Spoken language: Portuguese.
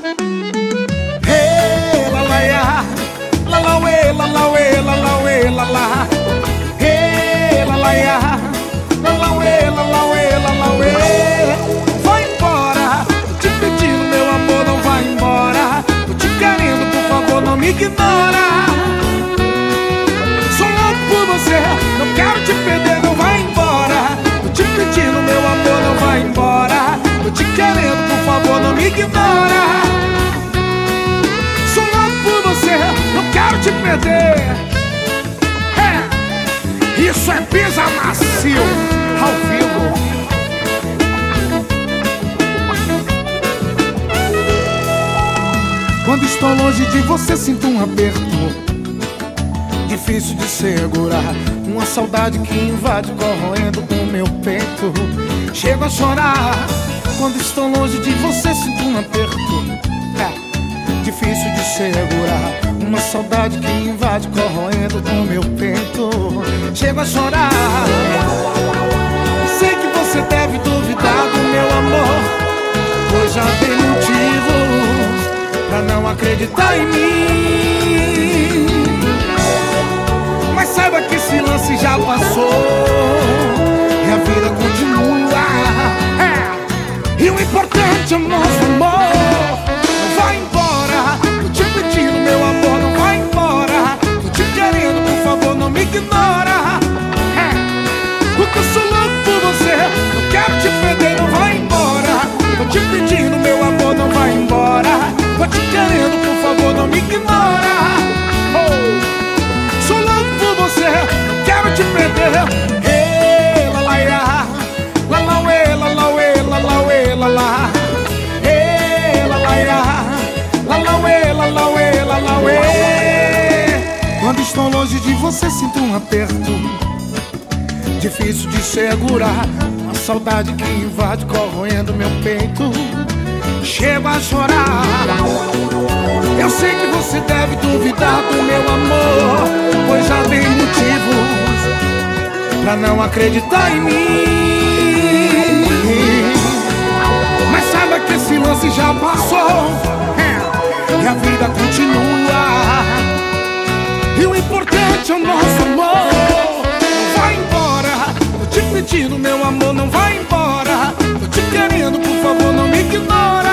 Hey, la la ya, la la we, la la we, la la we, la la. Hey, la la ya, la la we, la la we, la la we. Vai embora, tô te pedindo, meu amor, não vai embora. Tô te querendo, por favor, não me ignora. Sou louco por você, não quero te perder, não vai embora. Tô te pedindo, meu amor, não vai embora. Tô te querendo, por favor, não me ignora. Sou louco por você, não quero te perder. Isso é Pisa Macio, ao vivo. Quando estou longe de você sinto um aperto difícil de segurar, uma saudade que invade corroendo o meu peito. Chego a chorar. Quando estou longe de você sinto um aperto difícil de segurar, uma saudade que invade corroendo o meu peito. Chego a chorar. Sei que você deve duvidar do meu amor, pois já tem motivos pra não acreditar em mim. Mas saiba que esse lance já passou e a vida continua. E o importante é o nosso amor. Não vai embora, tô te pedindo, meu amor, não vai embora. Tô te querendo, por favor, não me ignora. Porque eu sou louco por você, não quero te perder, não vai embora. Tô te pedindo, meu amor, não vai embora. Tô te querendo, por favor, não me ignora. Sou louco por você, não quero te perder. Hey, la la ya, la la we, la la we, la la we, la la. Hey, la la ya, la la we, la la we, la la we. Quando estou longe de você sinto um aperto difícil de segurar, uma saudade que invade corroendo meu peito. Chego a chorar. Eu sei que você deve duvidar do meu amor, pois já tem motivos pra não acreditar em mim. Mas saiba que esse lance já passou e a vida continua. E o importante é o nosso amor. Não vai embora, tô te pedindo, meu amor, não vai embora. Tô te querendo, por favor, não me ignore.